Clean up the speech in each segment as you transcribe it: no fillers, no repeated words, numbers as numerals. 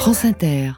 France Inter.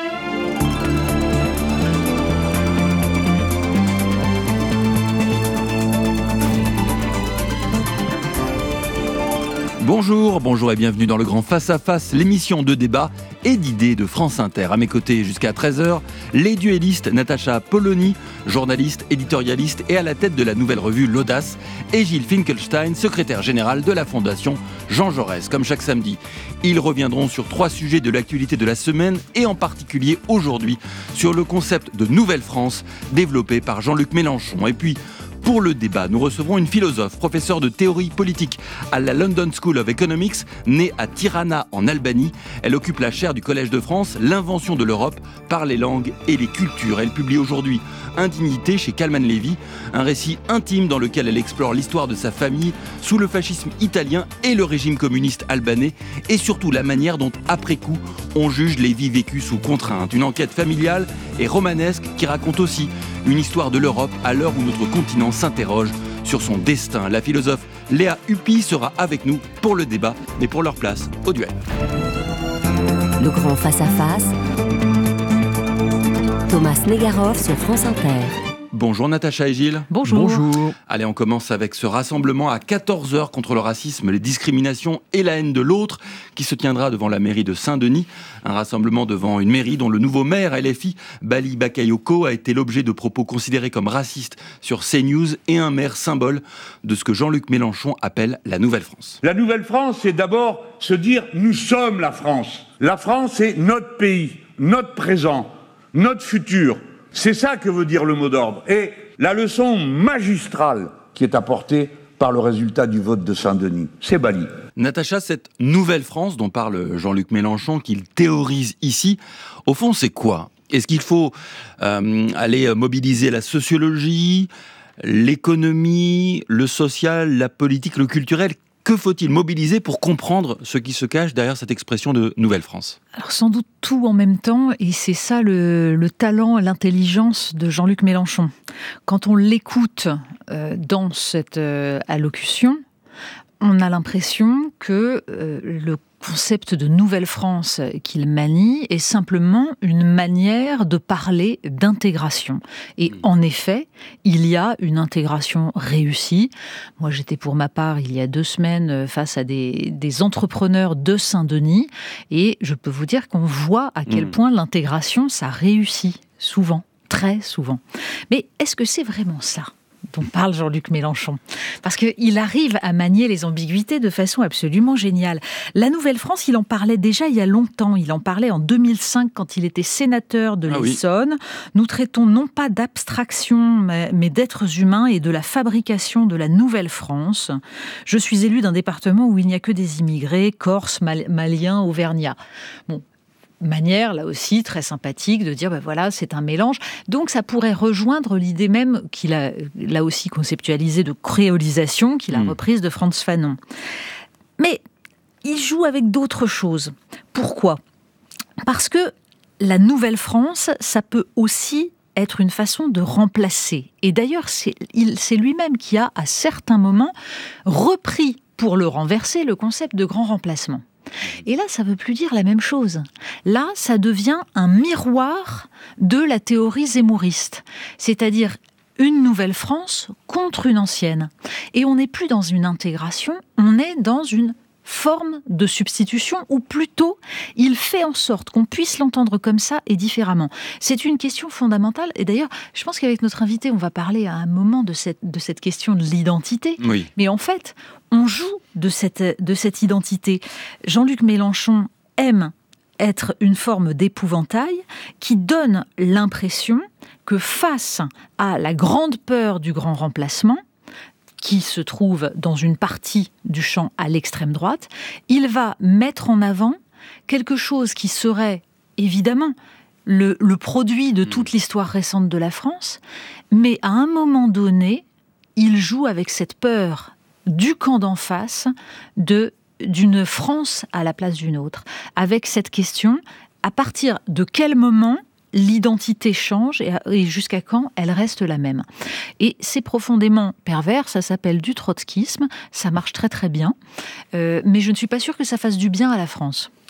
Bonjour et bienvenue dans le Grand Face à Face, l'émission de débat et d'idées de France Inter. À mes côtés jusqu'à 13h, les duellistes Natacha Polony, journaliste, éditorialiste et à la tête de la nouvelle revue L'Audace, et Gilles Finkelstein, secrétaire général de la Fondation Jean Jaurès. Comme chaque samedi, ils reviendront sur 3 sujets de l'actualité de la semaine et en particulier aujourd'hui sur le concept de Nouvelle France développé par Jean-Luc Mélenchon. Et puis, pour le débat, nous recevrons une philosophe, professeure de théorie politique à la London School of Economics, née à Tirana en Albanie. Elle occupe la chaire du Collège de France, l'invention de l'Europe par les langues et les cultures. Elle publie aujourd'hui Indignité chez Calman Levy, un récit intime dans lequel elle explore l'histoire de sa famille sous le fascisme italien et le régime communiste albanais, et surtout la manière dont, après coup, on juge les vies vécues sous contrainte. Une enquête familiale et romanesque qui raconte aussi une histoire de l'Europe à l'heure où notre continent s'interroge sur son destin. La philosophe Léa Huppy sera avec nous pour le débat, mais pour leur place au duel. Le Grand Face à Face. Thomas Negaroff sur France Inter. Bonjour Natacha et Gilles. Bonjour. Allez, on commence avec ce rassemblement à 14h contre le racisme, les discriminations et la haine de l'autre qui se tiendra devant la mairie de Saint-Denis. Un rassemblement devant une mairie dont le nouveau maire LFI, Bali Bakayoko, a été l'objet de propos considérés comme racistes sur CNews, et un maire symbole de ce que Jean-Luc Mélenchon appelle la Nouvelle France. La Nouvelle France, c'est d'abord se dire « nous sommes la France ». La France, c'est notre pays, notre présent, notre futur. C'est ça que veut dire le mot d'ordre. Et la leçon magistrale qui est apportée par le résultat du vote de Saint-Denis, c'est Bali. Natacha, cette Nouvelle France dont parle Jean-Luc Mélenchon, qu'il théorise ici, au fond, c'est quoi ? Est-ce qu'il faut aller mobiliser la sociologie, l'économie, le social, la politique, le culturel ? Que faut-il mobiliser pour comprendre ce qui se cache derrière cette expression de Nouvelle France ? Alors sans doute tout en même temps, et c'est ça le talent, l'intelligence de Jean-Luc Mélenchon. Quand on l'écoute dans cette allocution, on a l'impression que le concept de Nouvelle France qu'il manie est simplement une manière de parler d'intégration. Et en effet, il y a une intégration réussie. Moi, j'étais pour ma part, il y a 2 semaines, face à des entrepreneurs de Saint-Denis, et je peux vous dire qu'on voit à quel point l'intégration, ça réussit souvent, très souvent. Mais est-ce que c'est vraiment ça dont parle Jean-Luc Mélenchon? Parce qu'il arrive à manier les ambiguïtés de façon absolument géniale. La Nouvelle France, il en parlait déjà il y a longtemps. Il en parlait en 2005 quand il était sénateur de l'Essonne. Oui. Nous traitons non pas d'abstraction, mais d'êtres humains et de la fabrication de la Nouvelle France. Je suis élu d'un département où il n'y a que des immigrés, corses, maliens, auvergnats. Bon. Manière, là aussi, très sympathique de dire, voilà, c'est un mélange. Donc, ça pourrait rejoindre l'idée même qu'il a, là aussi, conceptualisée de créolisation, qu'il a reprise de Frantz Fanon. Mais il joue avec d'autres choses. Pourquoi ? Parce que la Nouvelle France, ça peut aussi être une façon de remplacer. Et d'ailleurs, c'est lui-même qui a, à certains moments, repris, pour le renverser, le concept de grand remplacement. Et là, ça ne veut plus dire la même chose. Là, ça devient un miroir de la théorie zémouriste. C'est-à-dire une Nouvelle France contre une ancienne. Et on n'est plus dans une intégration, on est dans une forme de substitution, ou plutôt, il fait en sorte qu'on puisse l'entendre comme ça et différemment. C'est une question fondamentale, et d'ailleurs, je pense qu'avec notre invité, on va parler à un moment de cette question de l'identité. Oui. Mais en fait, on joue de cette identité. Jean-Luc Mélenchon aime être une forme d'épouvantail qui donne l'impression que face à la grande peur du grand remplacement, qui se trouve dans une partie du champ à l'extrême droite, il va mettre en avant quelque chose qui serait évidemment le produit de toute l'histoire récente de la France, mais à un moment donné, il joue avec cette peur du camp d'en face d'une France à la place d'une autre, avec cette question, à partir de quel moment l'identité change et jusqu'à quand elle reste la même. Et c'est profondément pervers, ça s'appelle du trotskisme, ça marche très très bien, mais je ne suis pas sûre que ça fasse du bien à la France.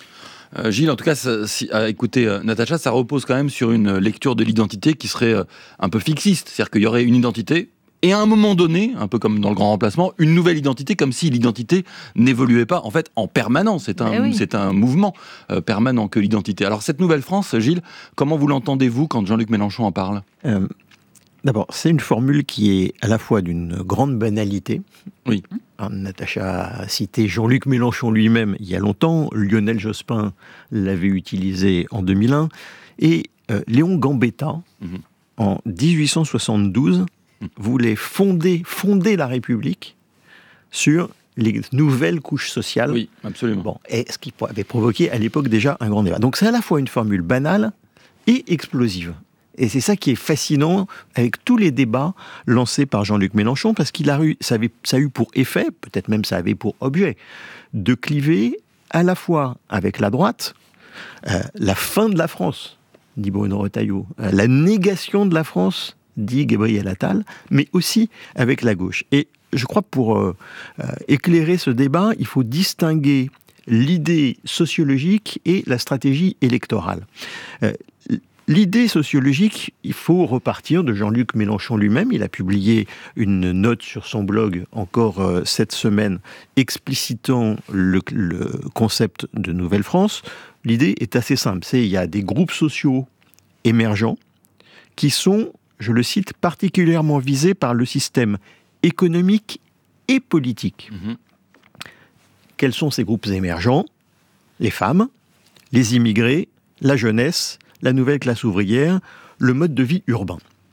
Gilles, en tout cas, à écouter Natacha, ça repose quand même sur une lecture de l'identité qui serait un peu fixiste. C'est-à-dire qu'il y aurait une identité, et à un moment donné, un peu comme dans le grand remplacement, une nouvelle identité, comme si l'identité n'évoluait pas, en fait, en permanence. C'est un mouvement permanent que l'identité. Alors, cette nouvelle France, Gilles, comment vous l'entendez-vous quand Jean-Luc Mélenchon en parle ? D'abord, c'est une formule qui est à la fois d'une grande banalité. Oui. Natacha a cité Jean-Luc Mélenchon lui-même il y a longtemps, Lionel Jospin l'avait utilisé en 2001, et Léon Gambetta, en 1872, voulait fonder la République sur les nouvelles couches sociales. Oui, absolument. Bon, et ce qui avait provoqué à l'époque déjà un grand débat. Donc c'est à la fois une formule banale et explosive. Et c'est ça qui est fascinant avec tous les débats lancés par Jean-Luc Mélenchon, parce qu'il ça a eu pour effet, peut-être même ça avait pour objet, de cliver à la fois avec la droite, la fin de la France, dit Bruno Retailleau, la négation de la France, dit Gabriel Attal, mais aussi avec la gauche. Et je crois pour éclairer ce débat, il faut distinguer l'idée sociologique et la stratégie électorale. L'idée sociologique, il faut repartir de Jean-Luc Mélenchon lui-même. Il a publié une note sur son blog encore cette semaine explicitant le concept de Nouvelle-France. L'idée est assez simple. Il y a des groupes sociaux émergents qui sont, je le cite, particulièrement visés par le système économique et politique. Quels sont ces groupes émergents ? Les femmes, les immigrés, la jeunesse, la nouvelle classe ouvrière, le mode de vie urbain.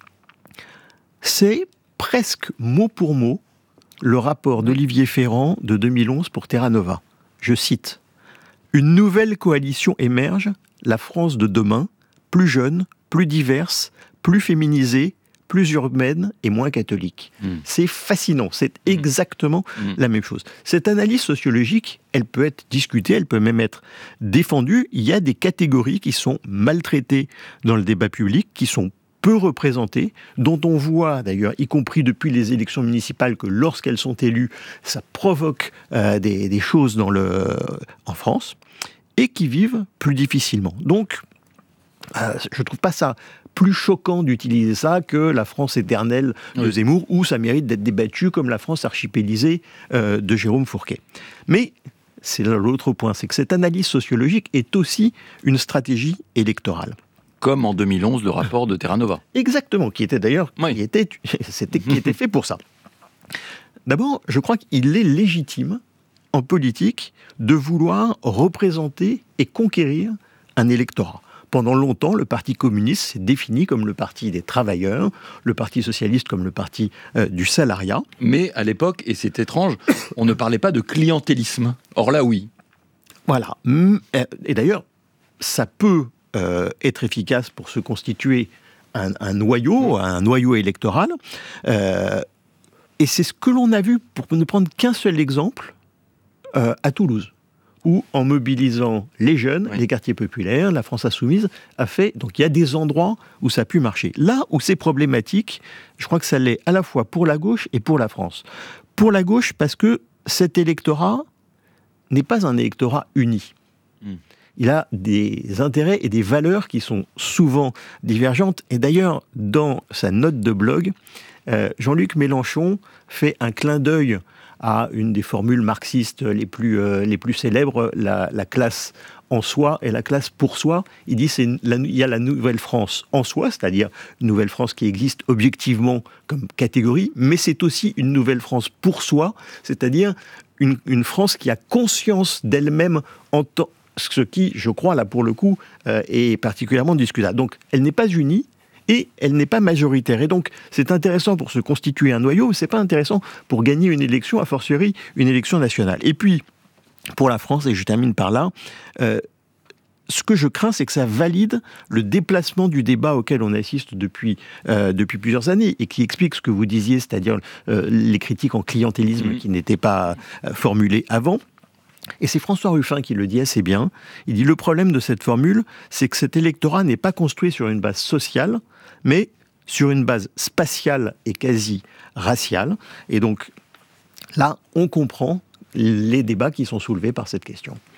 C'est presque mot pour mot le rapport d'Olivier Ferrand de 2011 pour Terra Nova. Je cite : « Une nouvelle coalition émerge, la France de demain, plus jeune, plus diverse, plus féminisée, plus urbaine et moins catholique. » C'est fascinant, c'est exactement la même chose. Cette analyse sociologique, elle peut être discutée, elle peut même être défendue. Il y a des catégories qui sont maltraitées dans le débat public, qui sont peu représentées, dont on voit d'ailleurs, y compris depuis les élections municipales, que lorsqu'elles sont élues, ça provoque des choses en France, et qui vivent plus difficilement. Donc, je ne trouve pas ça plus choquant d'utiliser ça que la France éternelle de Zemmour, où ça mérite d'être débattu comme la France archipélisée de Jérôme Fourquet. Mais c'est là l'autre point, c'est que cette analyse sociologique est aussi une stratégie électorale. Comme en 2011, le rapport de Terra Nova. Exactement, qui était d'ailleurs qui était fait pour ça. D'abord, je crois qu'il est légitime en politique de vouloir représenter et conquérir un électorat. Pendant longtemps, le Parti communiste s'est défini comme le parti des travailleurs, le Parti socialiste comme le parti du salariat. Mais à l'époque, et c'est étrange, on ne parlait pas de clientélisme. Or là, oui. Voilà. Et d'ailleurs, ça peut être efficace pour se constituer un noyau électoral. Et c'est ce que l'on a vu, pour ne prendre qu'un seul exemple, à Toulouse, où, en mobilisant les jeunes, les quartiers populaires, la France insoumise a fait... Donc il y a des endroits où ça a pu marcher. Là où c'est problématique, je crois que ça l'est à la fois pour la gauche et pour la France. Pour la gauche, parce que cet électorat n'est pas un électorat uni. Il a des intérêts et des valeurs qui sont souvent divergentes. Et d'ailleurs, dans sa note de blog, Jean-Luc Mélenchon fait un clin d'œil à une des formules marxistes les plus célèbres, la classe en soi et la classe pour soi. Il dit il y a la nouvelle France en soi, c'est-à-dire une nouvelle France qui existe objectivement comme catégorie, mais c'est aussi une nouvelle France pour soi, c'est-à-dire une France qui a conscience d'elle-même en tant... Ce qui, je crois, là pour le coup, est particulièrement discutable. Donc, elle n'est pas unie, et elle n'est pas majoritaire. Et donc, c'est intéressant pour se constituer un noyau, mais c'est pas intéressant pour gagner une élection, a fortiori une élection nationale. Et puis, pour la France, et je termine par là, ce que je crains, c'est que ça valide le déplacement du débat auquel on assiste depuis plusieurs années, et qui explique ce que vous disiez, c'est-à-dire les critiques en clientélisme qui n'étaient pas formulées avant. Et c'est François Ruffin qui le dit assez bien. Il dit « Le problème de cette formule, c'est que cet électorat n'est pas construit sur une base sociale, mais sur une base spatiale et quasi raciale. » Et donc, là, on comprend les débats qui sont soulevés par cette question.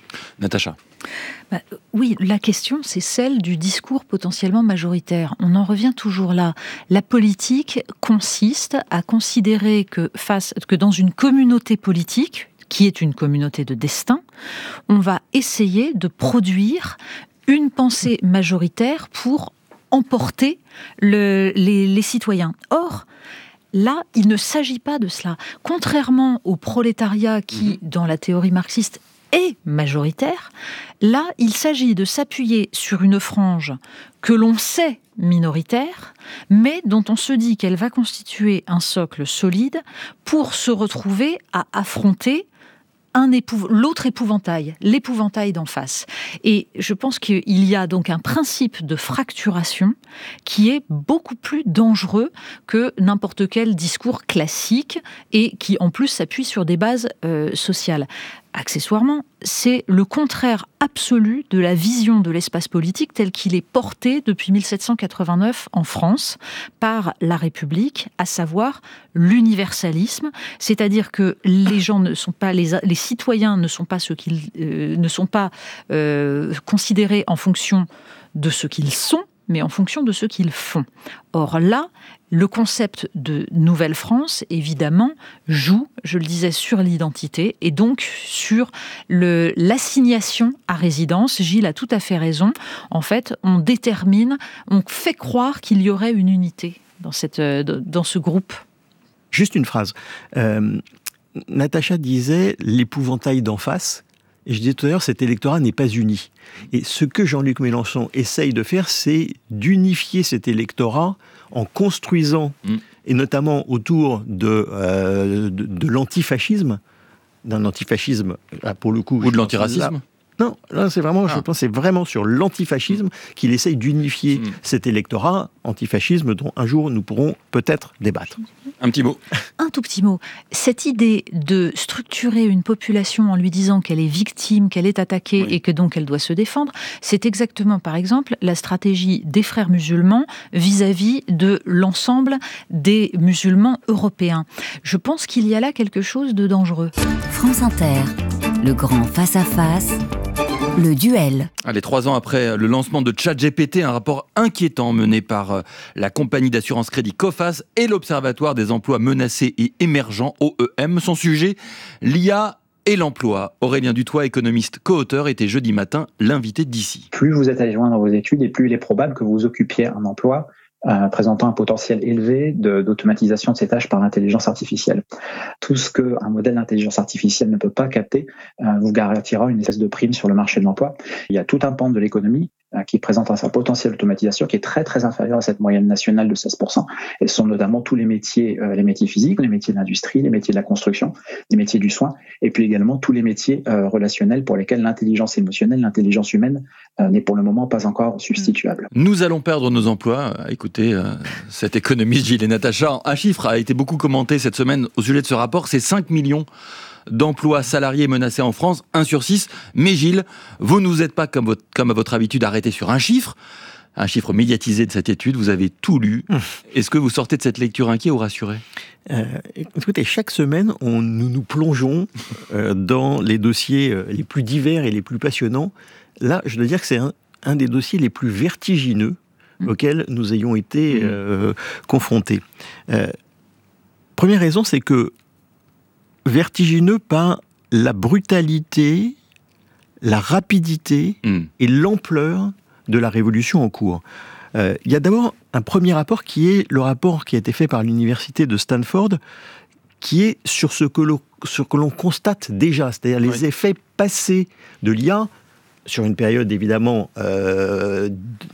Natacha. Oui, la question, c'est celle du discours potentiellement majoritaire. On en revient toujours là. La politique consiste à considérer que dans une communauté politique, qui est une communauté de destin, on va essayer de produire une pensée majoritaire pour emporter les citoyens. Or, là, il ne s'agit pas de cela. Contrairement au prolétariat qui, dans la théorie marxiste, est majoritaire, là, il s'agit de s'appuyer sur une frange que l'on sait minoritaire, mais dont on se dit qu'elle va constituer un socle solide pour se retrouver à affronter l'autre épouvantail, l'épouvantail d'en face. Et je pense qu'il y a donc un principe de fracturation qui est beaucoup plus dangereux que n'importe quel discours classique et qui en plus s'appuie sur des bases sociales. Accessoirement, c'est le contraire absolu de la vision de l'espace politique tel qu'il est porté depuis 1789 en France par la République, à savoir l'universalisme, c'est-à-dire que les gens ne sont pas les citoyens ne sont pas ceux qu'ils ne sont pas considérés en fonction de ce qu'ils sont, mais en fonction de ce qu'ils font. Or là, le concept de Nouvelle-France, évidemment, joue, je le disais, sur l'identité et donc sur l'assignation à résidence. Gilles a tout à fait raison. En fait, on fait croire qu'il y aurait une unité dans ce groupe. Juste une phrase. Natacha disait l'épouvantail d'en face. Et je disais tout à l'heure, cet électorat n'est pas uni. Et ce que Jean-Luc Mélenchon essaye de faire, c'est d'unifier cet électorat en construisant, et notamment autour de l'antifascisme, d'un antifascisme, là, pour le coup... Ou de l'antiracisme. Non, là, c'est vraiment, je pense, c'est vraiment sur l'antifascisme qu'il essaye d'unifier cet électorat, antifascisme dont un jour nous pourrons peut-être débattre. Un petit mot. Un tout petit mot. Cette idée de structurer une population en lui disant qu'elle est victime, qu'elle est attaquée et que donc elle doit se défendre, c'est exactement, par exemple, la stratégie des frères musulmans vis-à-vis de l'ensemble des musulmans européens. Je pense qu'il y a là quelque chose de dangereux. France Inter, le grand face-à-face. Le duel. Allez, 3 ans après le lancement de ChatGPT, un rapport inquiétant mené par la compagnie d'assurance crédit Coface et l'Observatoire des emplois menacés et émergents, OEM. Son sujet, l'IA et l'emploi. Aurélien Dutoit, économiste co-auteur, était jeudi matin l'invité d'ici. Plus vous êtes allé loin dans vos études et plus il est probable que vous occupiez un emploi présentant un potentiel élevé d'automatisation de ces tâches par l'intelligence artificielle. Tout ce qu'un modèle d'intelligence artificielle ne peut pas capter vous garantira une espèce de prime sur le marché de l'emploi. Il y a tout un pan de l'économie qui présente un potentiel d'automatisation qui est très très inférieur à cette moyenne nationale de 16%. Et ce sont notamment tous les métiers physiques, les métiers de l'industrie, les métiers de la construction, les métiers du soin, et puis également tous les métiers relationnels pour lesquels l'intelligence émotionnelle, l'intelligence humaine n'est pour le moment pas encore substituable. Nous allons perdre nos emplois. Écoutez, cet économiste Gilles et Natacha, un chiffre a été beaucoup commenté cette semaine au sujet de ce rapport, c'est 5 millions d'emplois salariés menacés en France, 1 sur 6. Mais Gilles, vous ne vous êtes pas, comme à votre habitude, arrêté sur un chiffre médiatisé de cette étude, vous avez tout lu. Est-ce que vous sortez de cette lecture inquiet ou rassuré ? Écoutez, chaque semaine, nous plongeons dans les dossiers les plus divers et les plus passionnants. Là, je dois dire que c'est un des dossiers les plus vertigineux auxquels nous ayons été confrontés. Première raison, c'est que vertigineux par la brutalité, la rapidité et l'ampleur de la révolution en cours. Il y a d'abord un premier rapport qui est le rapport qui a été fait par l'université de Stanford, qui est sur ce que l'on constate déjà, c'est-à-dire les effets passés de l'IA sur une période évidemment de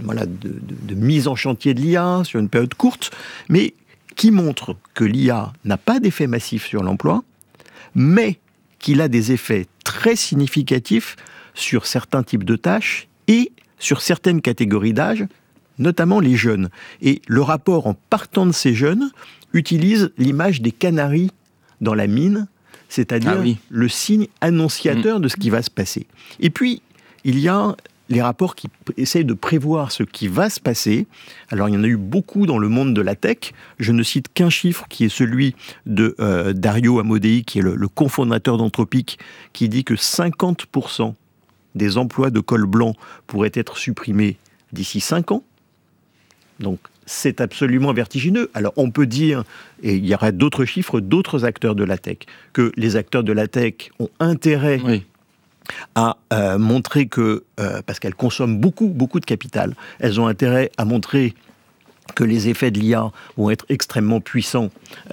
mise en chantier de l'IA, sur une période courte, mais qui montre que l'IA n'a pas d'effet massif sur l'emploi, mais qu'il a des effets très significatifs sur certains types de tâches et sur certaines catégories d'âge, notamment les jeunes. Et le rapport, en partant de ces jeunes, utilise l'image des canaris dans la mine, c'est-à-dire le signe annonciateur de ce qui va se passer. Et puis, il y a les rapports qui essayent de prévoir ce qui va se passer. Alors, il y en a eu beaucoup dans le monde de la tech. Je ne cite qu'un chiffre qui est celui de Dario Amodei, qui est le cofondateur d'Anthropic, qui dit que 50% des emplois de col blanc pourraient être supprimés d'ici 5 ans. Donc, c'est absolument vertigineux. Alors, on peut dire, et il y aurait d'autres chiffres, d'autres acteurs de la tech, que les acteurs de la tech ont intérêt à montrer que, parce qu'elles consomment beaucoup de capital, elles ont intérêt à montrer que les effets de l'IA vont être extrêmement puissants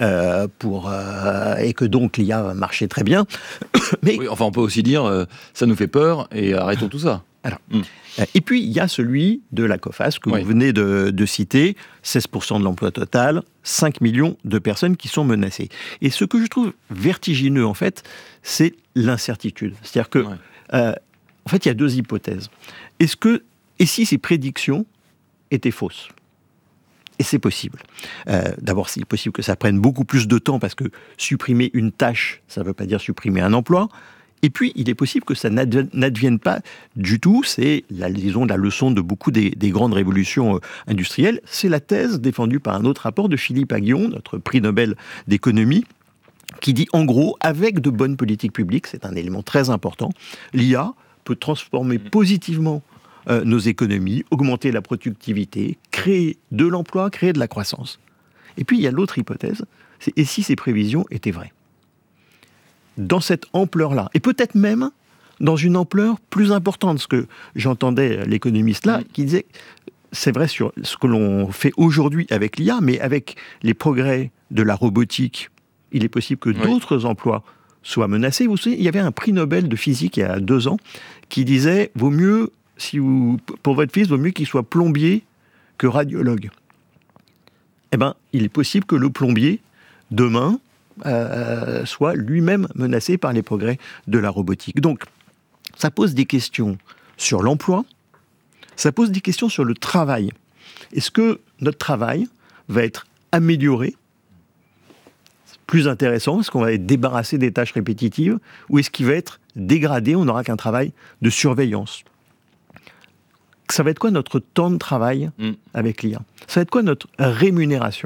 et que donc l'IA va marcher très bien. Mais oui, enfin, on peut aussi dire ça nous fait peur et arrêtons tout ça. Alors, et puis, il y a celui de la COFAS que vous venez de citer, 16% de l'emploi total, 5 millions de personnes qui sont menacées. Et ce que je trouve vertigineux, en fait, c'est l'incertitude. C'est-à-dire que, en fait, il y a 2 hypothèses. Et si ces prédictions étaient fausses ? Et c'est possible. D'abord, c'est possible que ça prenne beaucoup plus de temps parce que supprimer une tâche, ça ne veut pas dire supprimer un emploi. Et puis, il est possible que ça n'advienne pas du tout. C'est, la leçon de beaucoup des grandes révolutions industrielles. C'est la thèse défendue par un autre rapport de Philippe Aghion, notre prix Nobel d'économie, qui dit, en gros, avec de bonnes politiques publiques, c'est un élément très important, l'IA peut transformer positivement nos économies, augmenter la productivité, créer de l'emploi, créer de la croissance. Et puis, il y a l'autre hypothèse, c'est et si ces prévisions étaient vraies ? Dans cette ampleur-là, et peut-être même dans une ampleur plus importante, ce que j'entendais l'économiste là, qui disait, c'est vrai sur ce que l'on fait aujourd'hui avec l'IA, mais avec les progrès de la robotique, il est possible que d'autres emplois soient menacés. Vous savez, il y avait un prix Nobel de physique il y a 2 ans qui disait, vaut mieux, pour votre fils, vaut mieux qu'il soit plombier que radiologue. Eh bien, il est possible que le plombier, demain, soit lui-même menacé par les progrès de la robotique. Donc, ça pose des questions sur l'emploi, ça pose des questions sur le travail. Est-ce que notre travail va être amélioré, plus intéressant, est-ce qu'on va être débarrassé des tâches répétitives, ou est-ce qu'il va être dégradé, on n'aura qu'un travail de surveillance ? Ça va être quoi notre temps de travail avec l'IA ? Ça va être quoi notre rémunération ?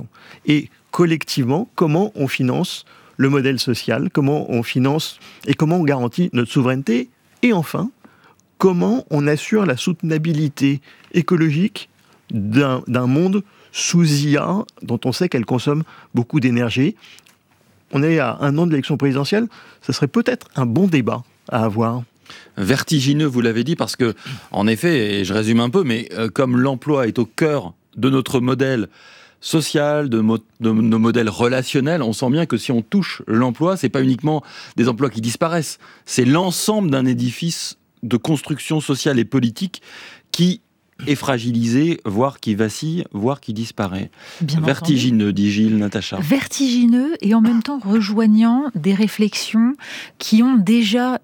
Et collectivement, comment on finance le modèle social, comment on finance et comment on garantit notre souveraineté ? Et enfin, comment on assure la soutenabilité écologique d'un monde sous IA, dont on sait qu'elle consomme beaucoup d'énergie. On est à 1 an de l'élection présidentielle, ce serait peut-être un bon débat à avoir. Vertigineux, vous l'avez dit, parce que, en effet, et je résume un peu, mais comme l'emploi est au cœur de notre modèle social, de nos modèles relationnels, on sent bien que si on touche l'emploi, c'est pas uniquement des emplois qui disparaissent, c'est l'ensemble d'un édifice de construction sociale et politique qui est fragilisé, voire qui vacille, voire qui disparaît. Bien vertigineux, dit Gilles, Natacha. Vertigineux et en même temps rejoignant des réflexions qui ont déjà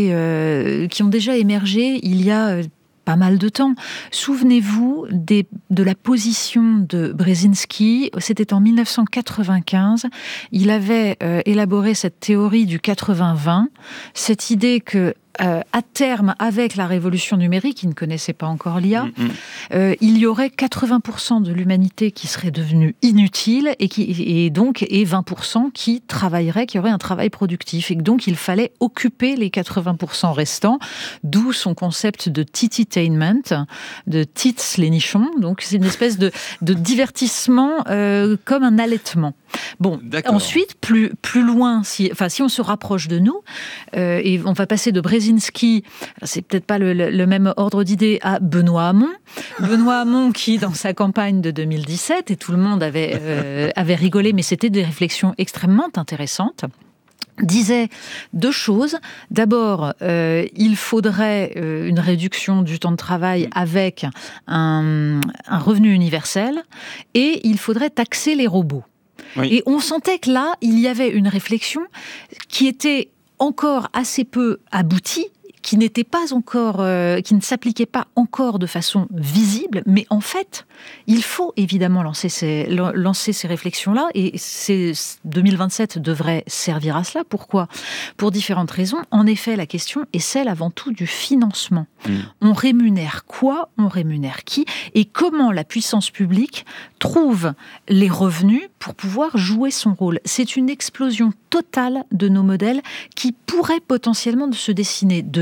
émergé il y a pas mal de temps. Souvenez-vous de la position de Brzezinski, c'était en 1995. Il avait élaboré cette théorie du 80-20, cette idée que à terme, avec la révolution numérique, il ne connaissait pas encore l'IA, il y aurait 80% de l'humanité qui serait devenue inutile et 20% qui travaillerait, qui aurait un travail productif. Et donc, il fallait occuper les 80% restants, d'où son concept de tititainment, de tits les nichons. Donc, c'est une espèce de divertissement comme un allaitement. Bon, d'accord. Ensuite, plus loin, si on se rapproche de nous, et on va passer de Brzezinski, c'est peut-être pas le même ordre d'idée, à Benoît Hamon. Benoît Hamon qui, dans sa campagne de 2017, et tout le monde avait rigolé, mais c'était des réflexions extrêmement intéressantes, disait 2 choses. D'abord, il faudrait une réduction du temps de travail avec un revenu universel, et il faudrait taxer les robots. Oui. Et on sentait que là, il y avait une réflexion qui était encore assez peu aboutie, qui n'était pas encore, qui ne s'appliquait pas encore de façon visible, mais en fait, il faut évidemment lancer ces réflexions-là, et 2027 devrait servir à cela. Pourquoi ? Pour différentes raisons. En effet, la question est celle avant tout du financement. On rémunère quoi ? On rémunère qui ? Et comment la puissance publique trouve les revenus pour pouvoir jouer son rôle ? C'est une explosion totale de nos modèles qui pourrait potentiellement se dessiner. Deuxième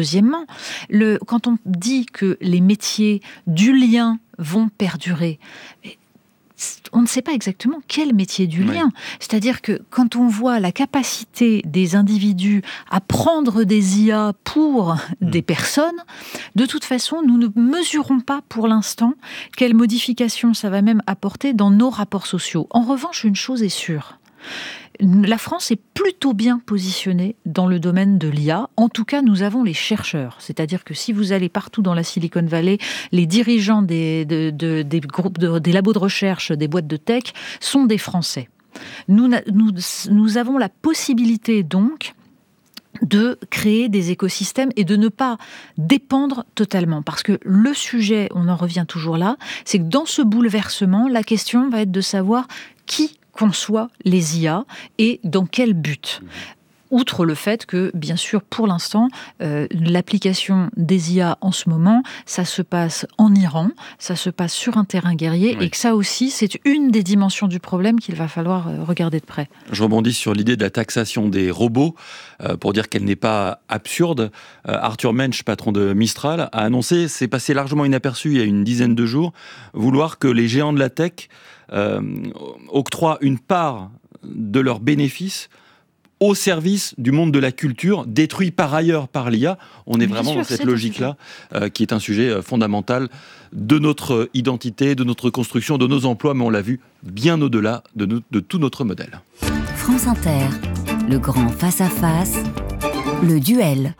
deuxièmement, quand on dit que les métiers du lien vont perdurer, on ne sait pas exactement quel métier du lien. C'est-à-dire que quand on voit la capacité des individus à prendre des IA pour des personnes, de toute façon, nous ne mesurons pas pour l'instant quelle modification ça va même apporter dans nos rapports sociaux. En revanche, une chose est sûre. La France est plutôt bien positionnée dans le domaine de l'IA. En tout cas, nous avons les chercheurs. C'est-à-dire que si vous allez partout dans la Silicon Valley, les dirigeants des groupes, des labos de recherche, des boîtes de tech, sont des Français. Nous avons la possibilité donc de créer des écosystèmes et de ne pas dépendre totalement. Parce que le sujet, on en revient toujours là, c'est que dans ce bouleversement, la question va être de savoir qui conçoit les IA et dans quel but. Outre le fait que, bien sûr, pour l'instant, l'application des IA en ce moment, ça se passe en Iran, ça se passe sur un terrain guerrier, et que ça aussi, c'est une des dimensions du problème qu'il va falloir regarder de près. Je rebondis sur l'idée de la taxation des robots, pour dire qu'elle n'est pas absurde. Arthur Mensch, patron de Mistral, a annoncé, c'est passé largement inaperçu il y a une dizaine de jours, vouloir que les géants de la tech octroient une part de leurs bénéfices au service du monde de la culture, détruit par ailleurs par l'IA. On est vraiment dans cette logique-là, qui est un sujet fondamental de notre identité, de notre construction, de nos emplois, mais on l'a vu bien au-delà de tout notre modèle. France Inter, le grand face-à-face, le duel.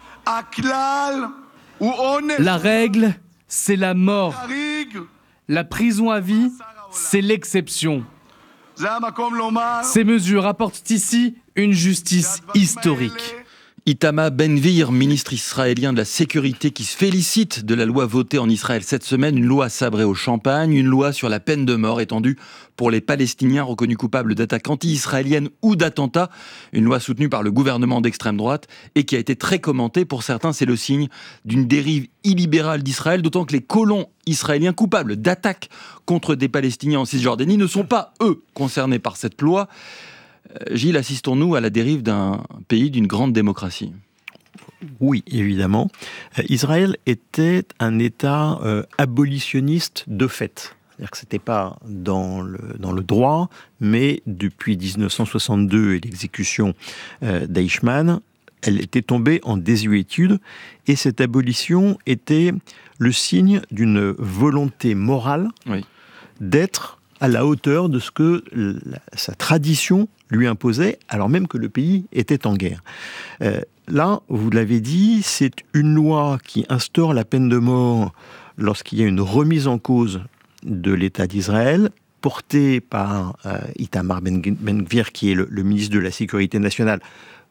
La règle, c'est la mort. La prison à vie, c'est l'exception. Ces mesures apportent ici une justice historique. Itamar Ben-Gvir, ministre israélien de la Sécurité, qui se félicite de la loi votée en Israël cette semaine, une loi sabrée au champagne, une loi sur la peine de mort étendue pour les Palestiniens reconnus coupables d'attaques anti-israéliennes ou d'attentats, une loi soutenue par le gouvernement d'extrême droite et qui a été très commentée. Pour certains, c'est le signe d'une dérive illibérale d'Israël, d'autant que les colons israéliens coupables d'attaques contre des Palestiniens en Cisjordanie ne sont pas, eux, concernés par cette loi. Gilles, assistons-nous à la dérive d'un pays d'une grande démocratie ? Oui, évidemment. Israël était un État abolitionniste de fait. C'est-à-dire que ce n'était pas dans le droit, mais depuis 1962 et l'exécution d'Eichmann, elle était tombée en désuétude, et cette abolition était le signe d'une volonté morale d'être à la hauteur de ce que sa tradition lui imposait, alors même que le pays était en guerre. Là, vous l'avez dit, c'est une loi qui instaure la peine de mort lorsqu'il y a une remise en cause de l'État d'Israël, portée par Itamar Ben-Gvir, qui est le ministre de la Sécurité nationale,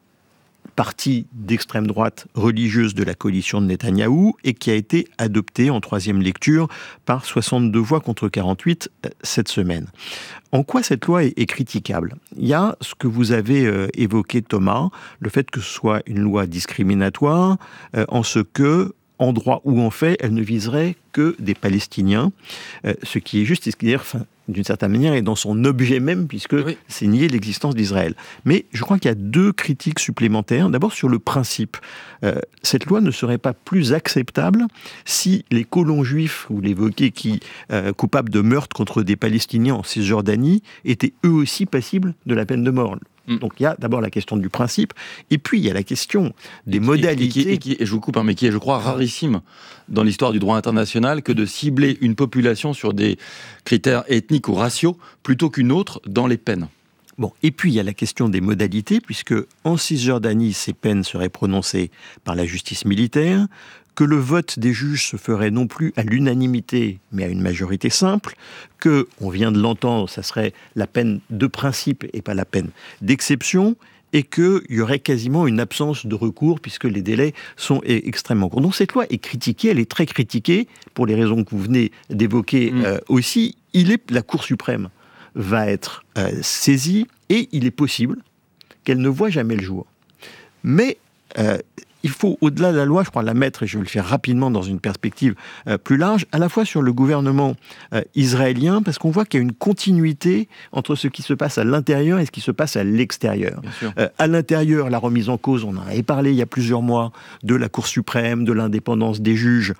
parti d'extrême droite religieuse de la coalition de Netanyahou, et qui a été adopté en troisième lecture par 62 voix contre 48 cette semaine. En quoi cette loi est critiquable ? Il y a ce que vous avez évoqué, Thomas, le fait que ce soit une loi discriminatoire, en ce que, en droit ou en fait, elle ne viserait que des Palestiniens, ce qui est juste, et ce qui d'ailleurs, d'une certaine manière, est dans son objet même, puisque c'est nier l'existence d'Israël. Mais je crois qu'il y a deux critiques supplémentaires. D'abord, sur le principe. Cette loi ne serait pas plus acceptable si les colons juifs, vous l'évoquez, coupables de meurtre contre des Palestiniens en Cisjordanie, étaient eux aussi passibles de la peine de mort. Donc il y a d'abord la question du principe, et puis il y a la question des modalités. Et je vous coupe, mais qui est, je crois, rarissime dans l'histoire du droit international que de cibler une population sur des critères ethniques ou raciaux plutôt qu'une autre dans les peines. Bon, et puis il y a la question des modalités, puisque en Cisjordanie, ces peines seraient prononcées par la justice militaire, que le vote des juges se ferait non plus à l'unanimité, mais à une majorité simple, que, on vient de l'entendre, ça serait la peine de principe et pas la peine d'exception, et qu'il y aurait quasiment une absence de recours, puisque les délais sont extrêmement courts. Donc cette loi est critiquée, elle est très critiquée, pour les raisons que vous venez d'évoquer aussi. La Cour suprême va être saisie, et il est possible qu'elle ne voie jamais le jour. Mais il il faut, au-delà de la loi, je crois, la mettre, et je vais le faire rapidement dans une perspective plus large, à la fois sur le gouvernement israélien, parce qu'on voit qu'il y a une continuité entre ce qui se passe à l'intérieur et ce qui se passe à l'extérieur. À l'intérieur, la remise en cause, on en avait parlé il y a plusieurs mois, de la Cour suprême, de l'indépendance des juges,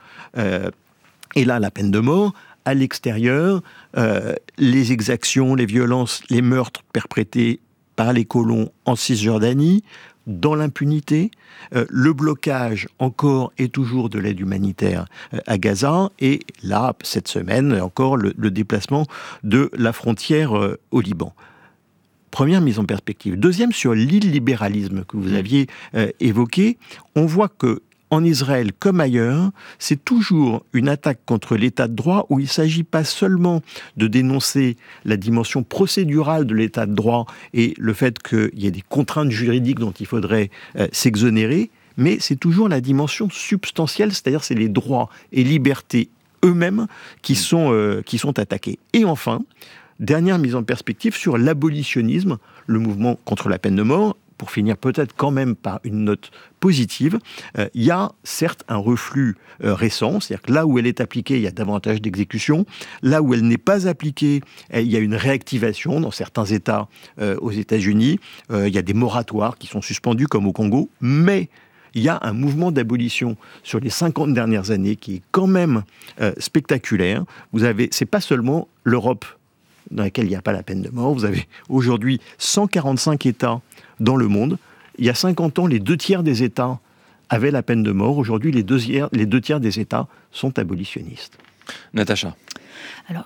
et là, la peine de mort. À l'extérieur, les exactions, les violences, les meurtres perpétrés par les colons en Cisjordanie, dans l'impunité, le blocage encore et toujours de l'aide humanitaire à Gaza, et là, cette semaine, encore le déplacement de la frontière au Liban. Première mise en perspective. Deuxième, sur l'illibéralisme que vous aviez évoqué, on voit que en Israël comme ailleurs, c'est toujours une attaque contre l'état de droit où il ne s'agit pas seulement de dénoncer la dimension procédurale de l'état de droit et le fait qu'il y ait des contraintes juridiques dont il faudrait s'exonérer, mais c'est toujours la dimension substantielle, c'est-à-dire c'est les droits et libertés eux-mêmes qui sont attaqués. Et enfin, dernière mise en perspective sur l'abolitionnisme, le mouvement contre la peine de mort. Pour finir peut-être quand même par une note positive, il y a certes un reflux récent, c'est-à-dire que là où elle est appliquée, il y a davantage d'exécutions, là où elle n'est pas appliquée, il y a une réactivation dans certains États aux États-Unis, il y a des moratoires qui sont suspendus comme au Congo, mais il y a un mouvement d'abolition sur les 50 dernières années qui est quand même spectaculaire. C'est pas seulement l'Europe dans laquelle il n'y a pas la peine de mort, vous avez aujourd'hui 145 États dans le monde. Il y a 50 ans, les 2/3 des États avaient la peine de mort. Aujourd'hui, les 2/3 des États sont abolitionnistes. Natacha. Alors,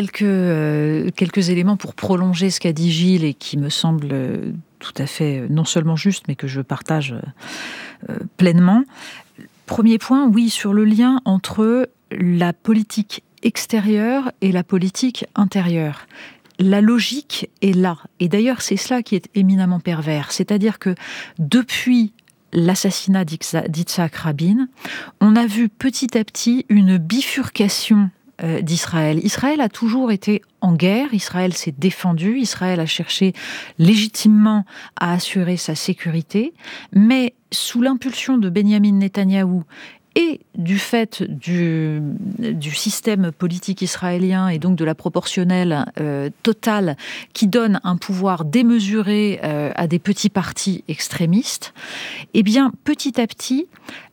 quelques éléments pour prolonger ce qu'a dit Gilles et qui me semble tout à fait non seulement juste, mais que je partage pleinement. Premier point, oui, sur le lien entre la politique extérieure et la politique intérieure. La logique est là. Et d'ailleurs, c'est cela qui est éminemment pervers. C'est-à-dire que depuis l'assassinat d'Yitzhak Rabin, on a vu petit à petit une bifurcation d'Israël. Israël a toujours été en guerre, Israël s'est défendu, Israël a cherché légitimement à assurer sa sécurité, mais sous l'impulsion de Benyamin Netanyahou et du fait du système politique israélien et donc de la proportionnelle totale qui donne un pouvoir démesuré à des petits partis extrémistes, eh bien, petit à petit,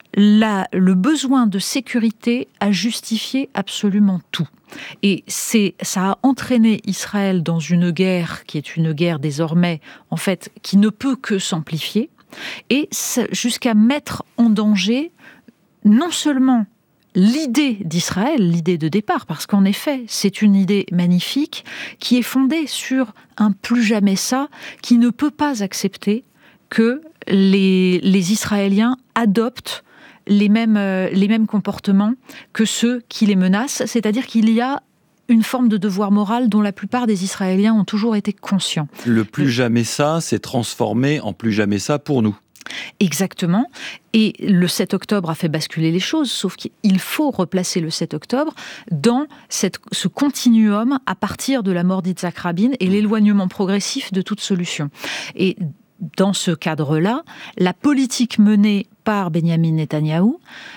le besoin de sécurité a justifié absolument tout. Et ça a entraîné Israël dans une guerre qui est une guerre désormais, en fait, qui ne peut que s'amplifier, et jusqu'à mettre en danger non seulement l'idée d'Israël, l'idée de départ, parce qu'en effet, c'est une idée magnifique qui est fondée sur un plus jamais ça, qui ne peut pas accepter que les Israéliens adoptent les mêmes comportements que ceux qui les menacent, c'est-à-dire qu'il y a une forme de devoir moral dont la plupart des Israéliens ont toujours été conscients. Le plus jamais ça s'est transformé en plus jamais ça pour nous. Exactement. Et le 7 octobre a fait basculer les choses, sauf qu'il faut replacer le 7 octobre dans ce continuum à partir de la mort d'Yitzhak Rabin et l'éloignement progressif de toute solution. Et dans ce cadre-là, la politique menée par Benyamin Netanyahou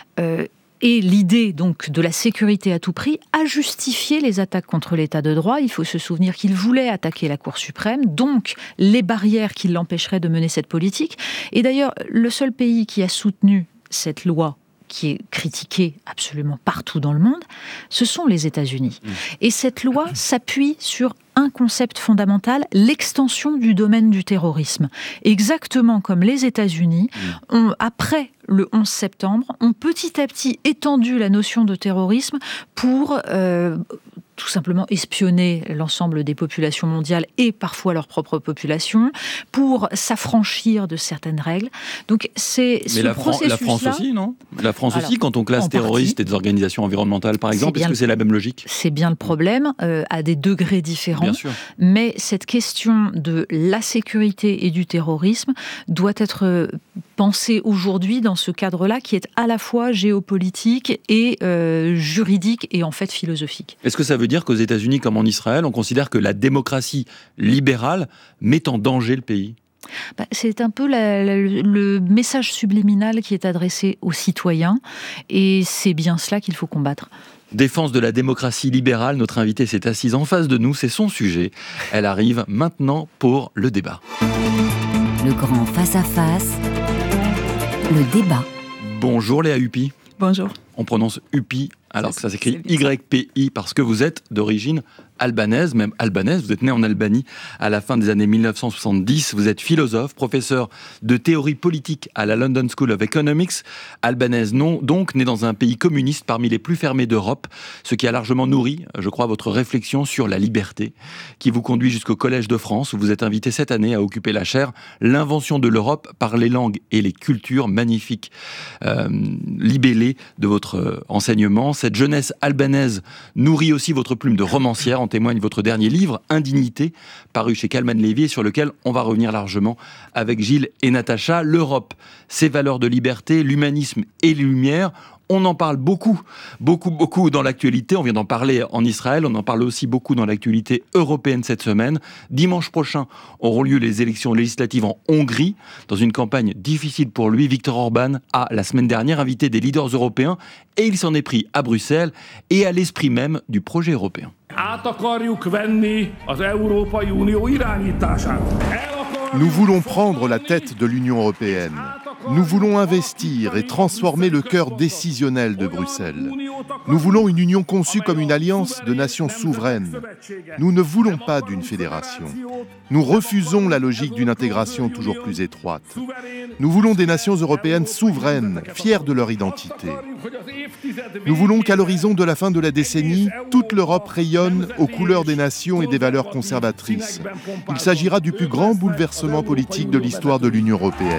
et l'idée donc de la sécurité à tout prix a justifié les attaques contre l'état de droit. Il faut se souvenir qu'il voulait attaquer la Cour suprême, donc les barrières qui l'empêcheraient de mener cette politique. Et d'ailleurs, le seul pays qui a soutenu cette loi, qui est critiquée absolument partout dans le monde, ce sont les États-Unis. Et cette loi s'appuie sur un concept fondamental, l'extension du domaine du terrorisme. Exactement comme les États-Unis, après le 11 septembre, ont petit à petit étendu la notion de terrorisme pour tout simplement espionner l'ensemble des populations mondiales et parfois leur propre population, pour s'affranchir de certaines règles. Donc c'est ce processus-là... la France aussi, non ? La France aussi, quand on classe terroristes et des organisations environnementales, par exemple, est-ce que c'est la même logique ? C'est bien le problème, à des degrés différents. Bien sûr. Mais cette question de la sécurité et du terrorisme doit être pensée aujourd'hui dans ce cadre-là qui est à la fois géopolitique et juridique et en fait philosophique. Est-ce que ça veut dire qu'aux États-Unis comme en Israël, on considère que la démocratie libérale met en danger le pays ? C'est un peu le message subliminal qui est adressé aux citoyens, et c'est bien cela qu'il faut combattre. Défense de la démocratie libérale, notre invitée s'est assise en face de nous, c'est son sujet. Elle arrive maintenant pour le débat. Le grand face-à-face, le débat. Bonjour Léa Huppy. Bonjour. On prononce Huppy alors que ça s'écrit YPI parce que vous êtes d'origine albanaise, même albanaise. Vous êtes né en Albanie à la fin des années 1970. Vous êtes philosophe, professeur de théorie politique à la London School of Economics. Albanaise non, donc née dans un pays communiste parmi les plus fermés d'Europe, ce qui a largement nourri, je crois, votre réflexion sur la liberté, qui vous conduit jusqu'au Collège de France, où vous êtes invité cette année à occuper la chaire « L'invention de l'Europe par les langues et les cultures », magnifique libellé de votre enseignement. Cette jeunesse albanaise nourrit aussi votre plume de romancière. En témoigne votre dernier livre, Indignité, paru chez Calman Levy, et sur lequel on va revenir largement avec Gilles et Natacha. L'Europe, ses valeurs de liberté, l'humanisme et les lumières. On en parle beaucoup dans l'actualité. On vient d'en parler en Israël, on en parle aussi beaucoup dans l'actualité européenne cette semaine. Dimanche prochain auront lieu les élections législatives en Hongrie. Dans une campagne difficile pour lui, Viktor Orban a, la semaine dernière, invité des leaders européens et il s'en est pris à Bruxelles et à l'esprit même du projet européen. Nous voulons prendre la tête de l'Union européenne. Nous voulons investir et transformer le cœur décisionnel de Bruxelles. Nous voulons une union conçue comme une alliance de nations souveraines. Nous ne voulons pas d'une fédération. Nous refusons la logique d'une intégration toujours plus étroite. Nous voulons des nations européennes souveraines, fières de leur identité. Nous voulons qu'à l'horizon de la fin de la décennie, toute l'Europe rayonne aux couleurs des nations et des valeurs conservatrices. Il s'agira du plus grand bouleversement politique de l'histoire de l'Union européenne.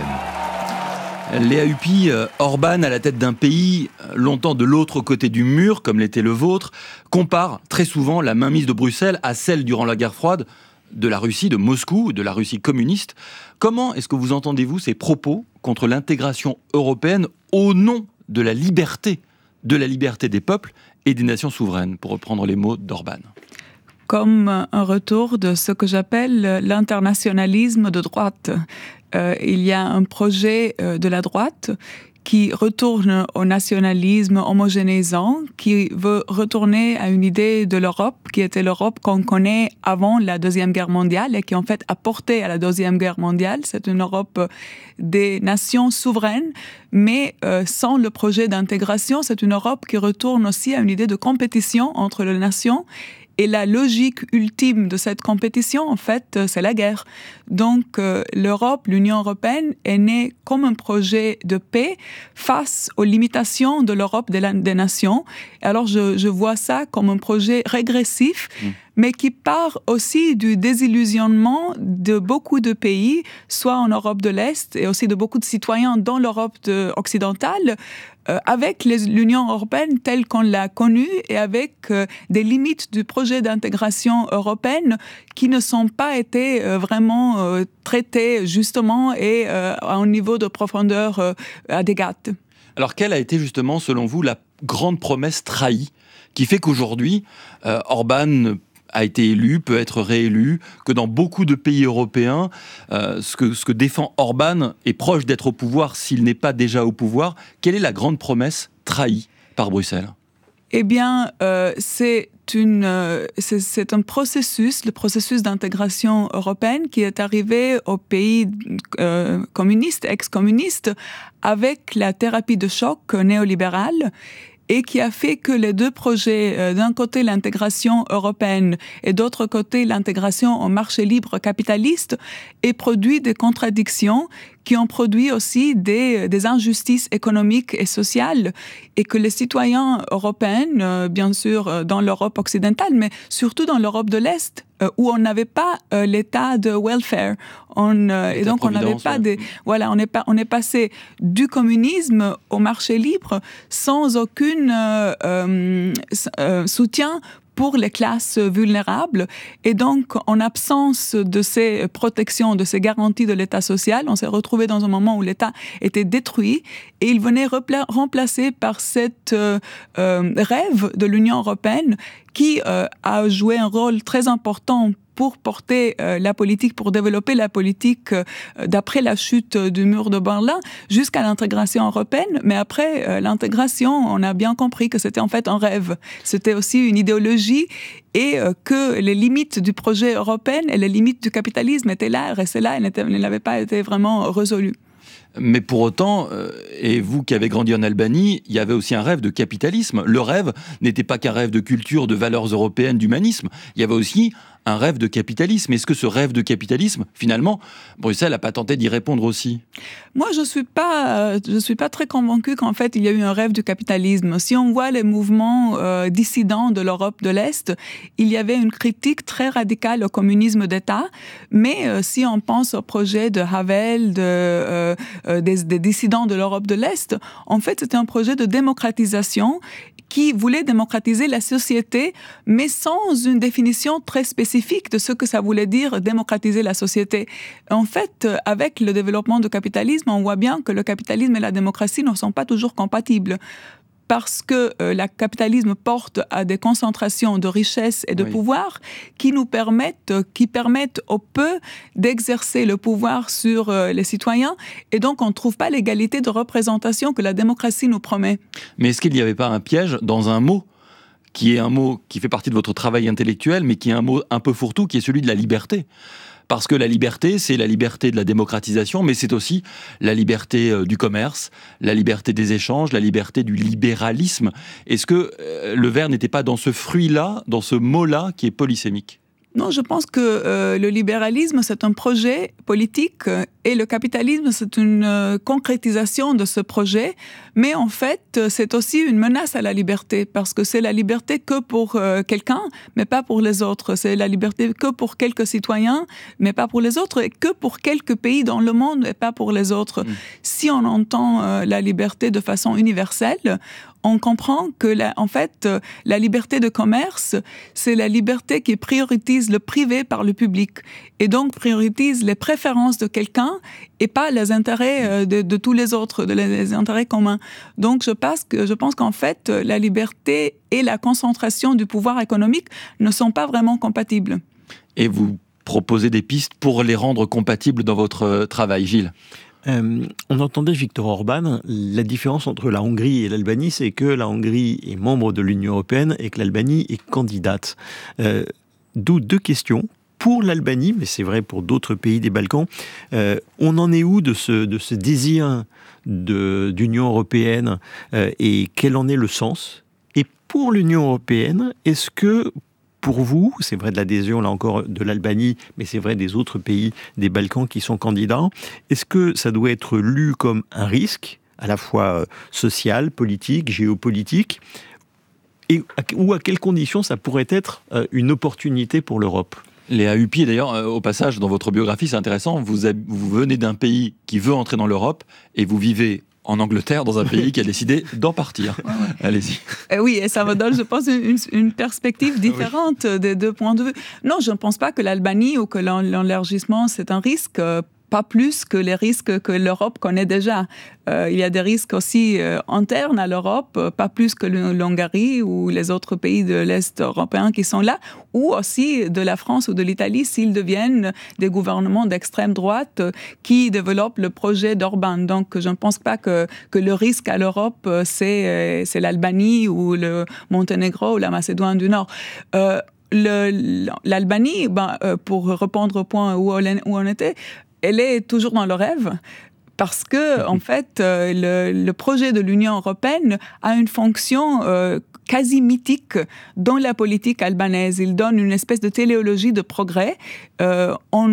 Léa Huppy, Orban à la tête d'un pays longtemps de l'autre côté du mur, comme l'était le vôtre, compare très souvent la mainmise de Bruxelles à celle durant la guerre froide de la Russie, de Moscou, de la Russie communiste. Comment est-ce que vous entendez-vous ces propos contre l'intégration européenne au nom de la liberté des peuples et des nations souveraines, pour reprendre les mots d'Orban? Comme un retour de ce que j'appelle l'internationalisme de droite. Il y a un projet de la droite qui retourne au nationalisme homogénéisant, qui veut retourner à une idée de l'Europe, qui était l'Europe qu'on connaît avant la Deuxième Guerre mondiale et qui en fait a porté à la Deuxième Guerre mondiale. C'est une Europe des nations souveraines, mais sans le projet d'intégration, c'est une Europe qui retourne aussi à une idée de compétition entre les nations. Et la logique ultime de cette compétition, en fait, c'est la guerre. Donc, l'Europe, l'Union européenne, est née comme un projet de paix face aux limitations de l'Europe des nations. Alors, je vois ça comme un projet régressif, mais qui part aussi du désillusionnement de beaucoup de pays, soit en Europe de l'Est et aussi de beaucoup de citoyens dans l'Europe occidentale, avec l'Union européenne telle qu'on l'a connue et avec des limites du projet d'intégration européenne qui ne sont pas été vraiment traitées justement et à un niveau de profondeur adéquat. Alors quelle a été justement, selon vous, la grande promesse trahie qui fait qu'aujourd'hui, Orban a été élu, peut être réélu, que dans beaucoup de pays européens, ce que défend Orban est proche d'être au pouvoir s'il n'est pas déjà au pouvoir. Quelle est la grande promesse trahie par Bruxelles ? Eh bien, c'est un processus, le processus d'intégration européenne qui est arrivé aux pays communistes, ex-communistes, avec la thérapie de choc néolibérale, et qui a fait que les deux projets, d'un côté l'intégration européenne et d'autre côté l'intégration au marché libre capitaliste, aient produit des contradictions qui ont produit aussi des injustices économiques et sociales, et que les citoyens européens, bien sûr dans l'Europe occidentale, mais surtout dans l'Europe de l'Est, où on n'avait pas l'état de welfare, et donc on n'avait pas voilà, on est passé du communisme au marché libre sans aucun soutien pour les classes vulnérables. Et donc, en absence de ces protections, de ces garanties de l'État social, on s'est retrouvé dans un moment où l'État était détruit et il venait remplacer par cette rêve de l'Union européenne qui a joué un rôle très important pour porter la politique, pour développer la politique d'après la chute du mur de Berlin jusqu'à l'intégration européenne. Mais après l'intégration, on a bien compris que c'était en fait un rêve. C'était aussi une idéologie et que les limites du projet européen et les limites du capitalisme étaient là, restaient là, elles n'avaient pas été vraiment résolues. Mais pour autant, et vous qui avez grandi en Albanie, il y avait aussi un rêve de capitalisme. Le rêve n'était pas qu'un rêve de culture, de valeurs européennes, d'humanisme. Il y avait aussi un rêve de capitalisme. Est-ce que ce rêve de capitalisme, finalement, Bruxelles n'a pas tenté d'y répondre aussi ? Moi, je suis pas très convaincue qu'en fait, il y a eu un rêve du capitalisme. Si on voit les mouvements dissidents de l'Europe de l'Est, il y avait une critique très radicale au communisme d'État. Mais si on pense au projet de Havel, des dissidents de l'Europe de l'Est, en fait, c'était un projet de démocratisation qui voulait démocratiser la société, mais sans une définition très spécifique de ce que ça voulait dire démocratiser la société. En fait, avec le développement du capitalisme, on voit bien que le capitalisme et la démocratie ne sont pas toujours compatibles. Parce que le capitalisme porte à des concentrations de richesse et de pouvoir qui permettent au peu d'exercer le pouvoir sur les citoyens. Et donc, on ne trouve pas l'égalité de représentation que la démocratie nous promet. Mais est-ce qu'il n'y avait pas un piège dans un mot qui est un mot qui fait partie de votre travail intellectuel, mais qui est un mot un peu fourre-tout, qui est celui de la liberté ? Parce que la liberté, c'est la liberté de la démocratisation, mais c'est aussi la liberté du commerce, la liberté des échanges, la liberté du libéralisme. Est-ce que le verre n'était pas dans ce fruit-là, dans ce mot-là, qui est polysémique ? Non, je pense que le libéralisme, c'est un projet politique et le capitalisme, c'est une concrétisation de ce projet. Mais en fait, c'est aussi une menace à la liberté parce que c'est la liberté que pour quelqu'un, mais pas pour les autres. C'est la liberté que pour quelques citoyens, mais pas pour les autres, et que pour quelques pays dans le monde, mais pas pour les autres. Si on entend la liberté de façon universelle, on comprend que, en fait, la liberté de commerce, c'est la liberté qui priorise le privé par le public et donc priorise les préférences de quelqu'un et pas les intérêts de tous les autres, les intérêts communs. Donc, je pense qu'en fait, la liberté et la concentration du pouvoir économique ne sont pas vraiment compatibles. Et vous proposez des pistes pour les rendre compatibles dans votre travail, Gilles ? On entendait Viktor Orban. La différence entre la Hongrie et l'Albanie, c'est que la Hongrie est membre de l'Union européenne et que l'Albanie est candidate. D'où deux questions. Pour l'Albanie, mais c'est vrai pour d'autres pays des Balkans, on en est où de ce désir d'Union européenne et quel en est le sens ? Et pour l'Union européenne, est-ce que pour vous, c'est vrai de l'adhésion, là encore, de l'Albanie, mais c'est vrai des autres pays des Balkans qui sont candidats, est-ce que ça doit être lu comme un risque, à la fois social, politique, géopolitique, ou à quelles conditions ça pourrait être une opportunité pour l'Europe ? Léa Huppy, d'ailleurs, au passage, dans votre biographie, c'est intéressant, vous venez d'un pays qui veut entrer dans l'Europe et vous vivez en Angleterre, dans un pays qui a décidé d'en partir. Allez-y. Oui, et ça me donne, je pense, une perspective différente des deux points de vue. Non, je ne pense pas que l'Albanie ou que l'élargissement, c'est un risque. Pas plus que les risques que l'Europe connaît déjà. Il y a des risques aussi internes à l'Europe, pas plus que l'Hongrie ou les autres pays de l'Est européen qui sont là, ou aussi de la France ou de l'Italie s'ils deviennent des gouvernements d'extrême droite qui développent le projet d'Orban. Donc, je ne pense pas que le risque à l'Europe, c'est l'Albanie ou le Monténégro ou la Macédoine du Nord. L'Albanie, pour répondre au point où on était, elle est toujours dans le rêve parce que, en fait, le projet de l'Union européenne a une fonction quasi mythique dans la politique albanaise. Il donne une espèce de téléologie de progrès. On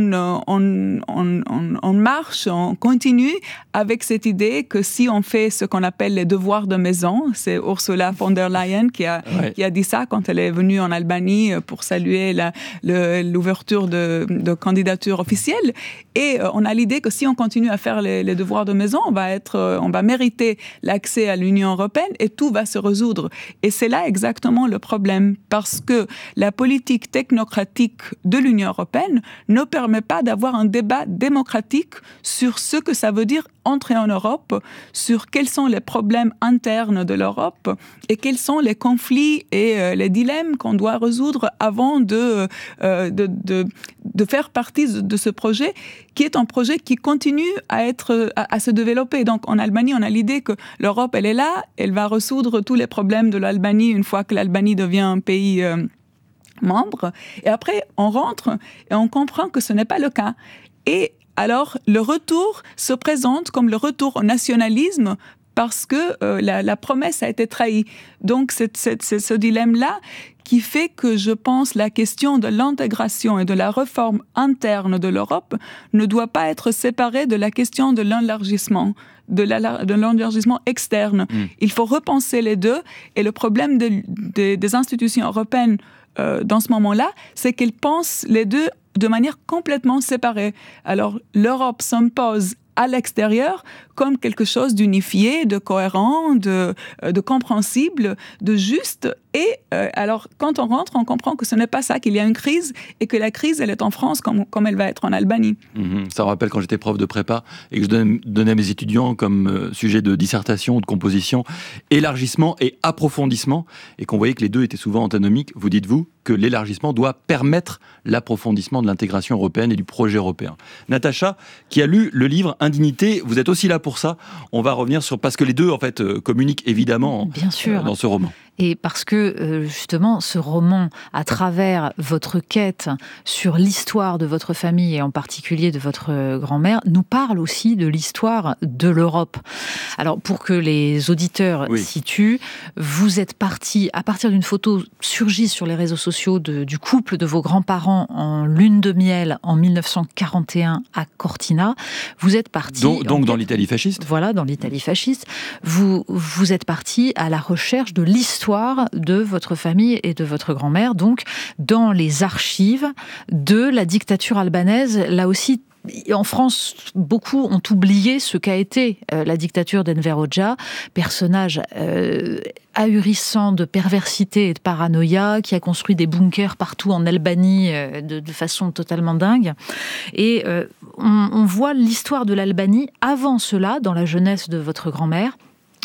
marche, on continue avec cette idée que si on fait ce qu'on appelle les devoirs de maison, c'est Ursula von der Leyen qui a dit ça quand elle est venue en Albanie pour saluer l'ouverture de candidature officielle. Et on a l'idée que si on continue à faire les devoirs de maison, on va mériter l'accès à l'Union européenne et tout va se résoudre. Et c'est c'est là exactement le problème, parce que la politique technocratique de l'Union européenne ne permet pas d'avoir un débat démocratique sur ce que ça veut dire entrer en Europe, sur quels sont les problèmes internes de l'Europe et quels sont les conflits et les dilemmes qu'on doit résoudre avant de faire partie de ce projet, qui est un projet qui continue à se développer. Donc en Albanie, on a l'idée que l'Europe, elle est là, elle va résoudre tous les problèmes de l'Albanie une fois que l'Albanie devient un pays membre. Et après, on rentre et on comprend que ce n'est pas le cas. Et alors, le retour se présente comme le retour au nationalisme parce que la promesse a été trahie. Donc, c'est ce dilemme-là qui fait que je pense la question de l'intégration et de la réforme interne de l'Europe ne doit pas être séparée de la question de l'élargissement, de l'élargissement externe. Il faut repenser les deux. Et le problème des institutions européennes dans ce moment-là, c'est qu'elles pensent les deux de manière complètement séparée. Alors, l'Europe s'impose à l'extérieur comme quelque chose d'unifié, de cohérent, de compréhensible, de juste. Et alors, quand on rentre, on comprend que ce n'est pas ça, qu'il y a une crise et que la crise, elle est en France comme elle va être en Albanie. Ça me rappelle quand j'étais prof de prépa et que je donnais à mes étudiants comme sujet de dissertation ou de composition élargissement et approfondissement, et qu'on voyait que les deux étaient souvent antinomiques. Vous dites-vous que l'élargissement doit permettre l'approfondissement de l'intégration européenne et du projet européen. Natacha, qui a lu le livre Indignité, vous êtes aussi là pour ça. On va revenir sur... Parce que les deux, en fait, communiquent évidemment dans ce roman. Et parce que, justement, ce roman, à travers votre quête sur l'histoire de votre famille, et en particulier de votre grand-mère, nous parle aussi de l'histoire de l'Europe. Alors, pour que les auditeurs situent, vous êtes parti, à partir d'une photo surgie sur les réseaux sociaux du couple de vos grands-parents en lune de miel en 1941 à Cortina. Vous êtes parti... Donc dans l'Italie fasciste. Voilà, dans l'Italie fasciste. Vous êtes parti à la recherche de l'histoire de votre famille et de votre grand-mère, donc dans les archives de la dictature albanaise. Là aussi, en France, beaucoup ont oublié ce qu'a été la dictature d'Enver Hoxha, personnage ahurissant de perversité et de paranoïa, qui a construit des bunkers partout en Albanie de façon totalement dingue. Et on voit l'histoire de l'Albanie avant cela, dans la jeunesse de votre grand-mère,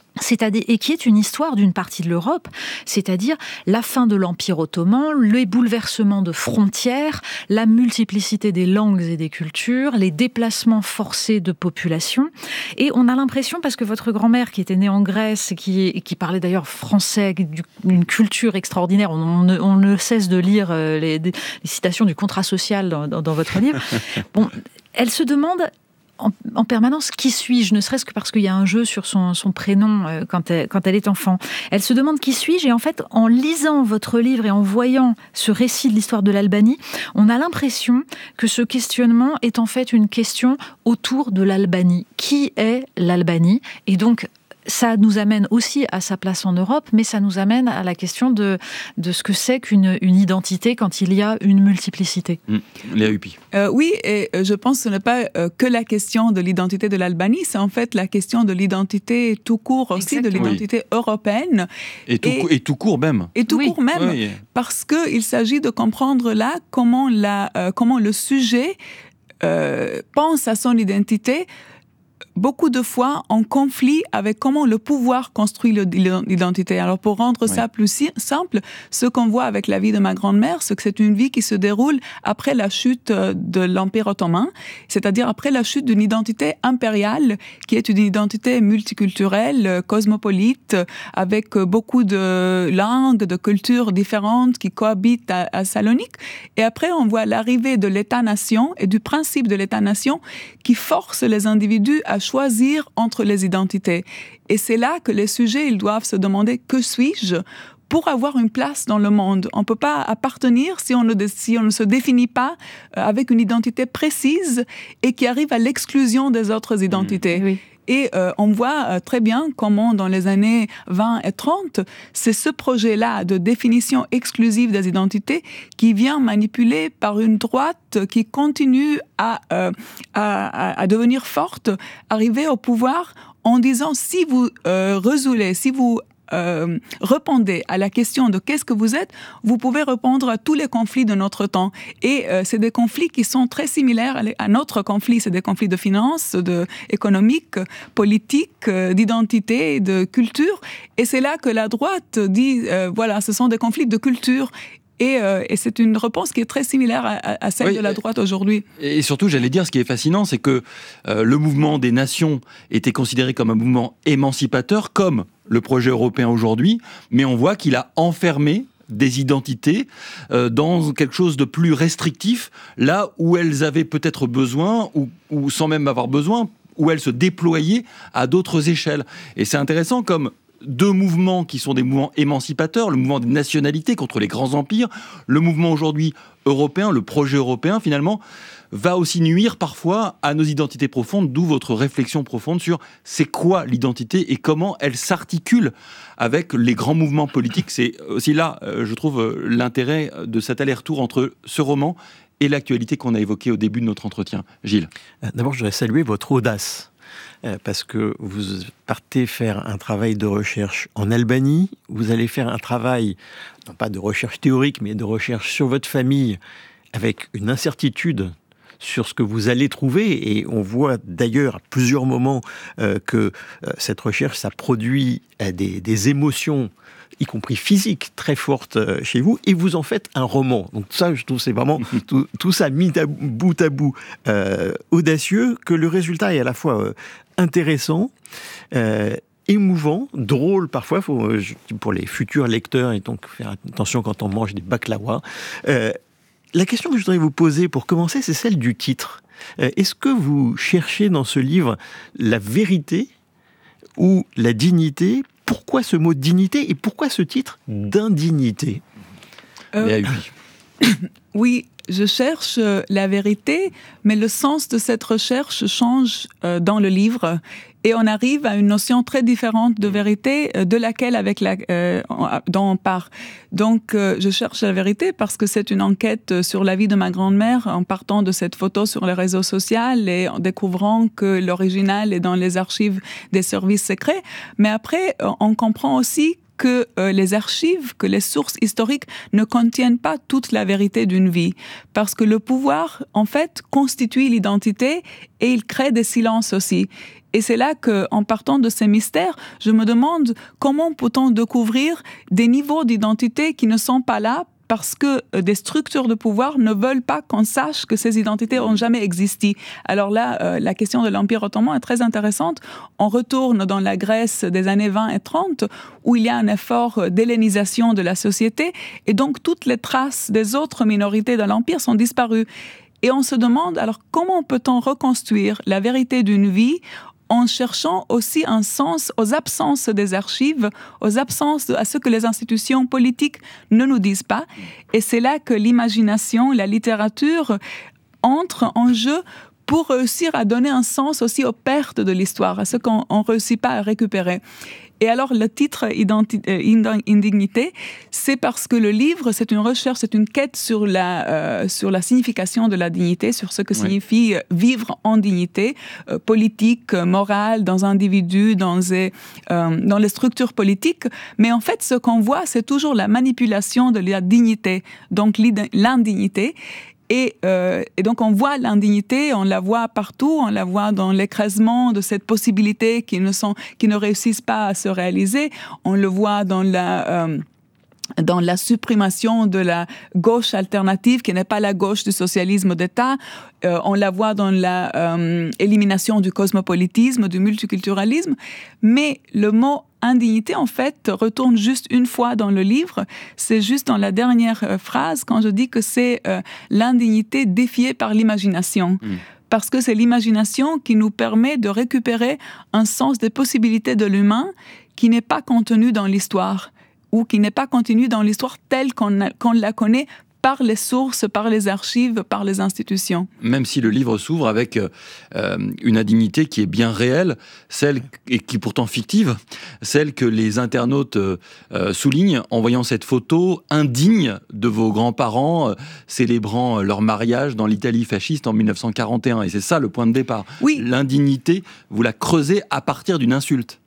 et qui est une histoire d'une partie de l'Europe, c'est-à-dire la fin de l'Empire ottoman, les bouleversements de frontières, la multiplicité des langues et des cultures, les déplacements forcés de population. Et on a l'impression, parce que votre grand-mère, qui était née en Grèce, qui parlait d'ailleurs français, d'une culture extraordinaire, on ne cesse de lire les citations du contrat social dans votre livre, elle se demande... En permanence, qui suis-je ? Ne serait-ce que parce qu'il y a un jeu sur son prénom quand elle est enfant. Elle se demande qui suis-je, et en fait, en lisant votre livre et en voyant ce récit de l'histoire de l'Albanie, on a l'impression que ce questionnement est en fait une question autour de l'Albanie. Qui est l'Albanie ? Et donc, ça nous amène aussi à sa place en Europe, mais ça nous amène à la question de ce que c'est qu'une identité quand il y a une multiplicité. Léa Huppy. Oui, et je pense que ce n'est pas que la question de l'identité de l'Albanie, c'est en fait la question de l'identité tout court aussi, exactement, de l'identité européenne. Et tout court même. Et tout court même, parce qu'il s'agit de comprendre là comment le sujet pense à son identité, beaucoup de fois en conflit avec comment le pouvoir construit l'identité. Alors pour rendre ça plus simple, ce qu'on voit avec la vie de ma grand-mère, c'est que c'est une vie qui se déroule après la chute de l'Empire ottoman, c'est-à-dire après la chute d'une identité impériale qui est une identité multiculturelle, cosmopolite, avec beaucoup de langues, de cultures différentes qui cohabitent à Salonique. Et après, on voit l'arrivée de l'État-nation et du principe de l'État-nation qui force les individus à choisir entre les identités. Et c'est là que les sujets, ils doivent se demander « que suis-je ?» pour avoir une place dans le monde. On ne peut pas appartenir si on ne se définit pas avec une identité précise et qui arrive à l'exclusion des autres identités. Oui. Et on voit très bien comment dans les années 20 et 30, c'est ce projet-là de définition exclusive des identités qui vient manipuler par une droite qui continue à devenir forte, arriver au pouvoir en disant si vous résoulez, si vous répondez à la question de qu'est-ce que vous êtes, vous pouvez répondre à tous les conflits de notre temps. Et c'est des conflits qui sont très similaires à notre conflit. C'est des conflits de finances, économiques, politiques, d'identité, de culture. Et c'est là que la droite dit, voilà, ce sont des conflits de culture. Et c'est une réponse qui est très similaire à celle de la droite aujourd'hui. Et surtout, j'allais dire, ce qui est fascinant, c'est que le mouvement des nations était considéré comme un mouvement émancipateur, comme le projet européen aujourd'hui, mais on voit qu'il a enfermé des identités dans quelque chose de plus restrictif, là où elles avaient peut-être besoin, ou sans même avoir besoin, où elles se déployaient à d'autres échelles. Et c'est intéressant comme deux mouvements qui sont des mouvements émancipateurs, le mouvement des nationalités contre les grands empires, le mouvement aujourd'hui européen, le projet européen finalement, va aussi nuire parfois à nos identités profondes, d'où votre réflexion profonde sur c'est quoi l'identité et comment elle s'articule avec les grands mouvements politiques. C'est aussi là, je trouve, l'intérêt de cet aller-retour entre ce roman et l'actualité qu'on a évoquée au début de notre entretien. Gilles. D'abord, je voudrais saluer votre audace. Parce que vous partez faire un travail de recherche en Albanie, vous allez faire un travail, non pas de recherche théorique, mais de recherche sur votre famille, avec une incertitude sur ce que vous allez trouver, et on voit d'ailleurs à plusieurs moments que cette recherche, ça produit des émotions, y compris physiques, très fortes chez vous, et vous en faites un roman. Donc ça, je trouve, c'est vraiment tout ça mis bout à bout, audacieux, que le résultat est à la fois intéressant, émouvant, drôle parfois, pour les futurs lecteurs, et donc faire attention quand on mange des baklawas. La question que je voudrais vous poser pour commencer, c'est celle du titre. Est-ce que vous cherchez dans ce livre la vérité ou la dignité ? Pourquoi ce mot dignité et pourquoi ce titre d'indignité ? Oui, je cherche la vérité, mais le sens de cette recherche change dans le livre. Et on arrive à une notion très différente de vérité de laquelle dont on part. Donc, je cherche la vérité parce que c'est une enquête sur la vie de ma grand-mère en partant de cette photo sur les réseaux sociaux et en découvrant que l'original est dans les archives des services secrets. Mais après, on comprend aussi que les archives, que les sources historiques ne contiennent pas toute la vérité d'une vie. Parce que le pouvoir, en fait, constitue l'identité et il crée des silences aussi. Et c'est là qu'en partant de ces mystères, je me demande comment peut-on découvrir des niveaux d'identité qui ne sont pas là parce que des structures de pouvoir ne veulent pas qu'on sache que ces identités ont jamais existé. Alors là, la question de l'Empire ottoman est très intéressante. On retourne dans la Grèce des années 20 et 30, où il y a un effort d'hellénisation de la société, et donc toutes les traces des autres minorités de l'Empire sont disparues. Et on se demande, alors comment peut-on reconstruire la vérité d'une vie en cherchant aussi un sens aux absences des archives, aux absences à ce que les institutions politiques ne nous disent pas. Et c'est là que l'imagination, la littérature entrent en jeu pour réussir à donner un sens aussi aux pertes de l'histoire, à ce qu'on ne réussit pas à récupérer. Et alors, le titre Indignité, c'est parce que le livre, c'est une recherche, c'est une quête sur la signification de la dignité, sur ce que signifie vivre en dignité, politique, morale, dans un individu, dans les structures politiques. Mais en fait, ce qu'on voit, c'est toujours la manipulation de la dignité, donc l'indignité. Et donc on voit l'indignité, on la voit partout, on la voit dans l'écrasement de cette possibilité qui ne réussissent pas à se réaliser. On le voit dans la supprimation de la gauche alternative, qui n'est pas la gauche du socialisme d'État. On la voit dans l'élimination du cosmopolitisme, du multiculturalisme. Mais le mot indignité, en fait, retourne juste une fois dans le livre. C'est juste dans la dernière phrase, quand je dis que c'est l'indignité défiée par l'imagination. Parce que c'est l'imagination qui nous permet de récupérer un sens des possibilités de l'humain qui n'est pas contenu dans l'histoire, ou qui n'est pas contenu dans l'histoire telle qu'on la connaît par les sources, par les archives, par les institutions. Même si le livre s'ouvre avec une indignité qui est bien réelle, celle et qui est pourtant fictive, celle que les internautes soulignent en voyant cette photo indigne de vos grands-parents célébrant leur mariage dans l'Italie fasciste en 1941. Et c'est ça le point de départ. Oui. L'indignité, vous la creusez à partir d'une insulte.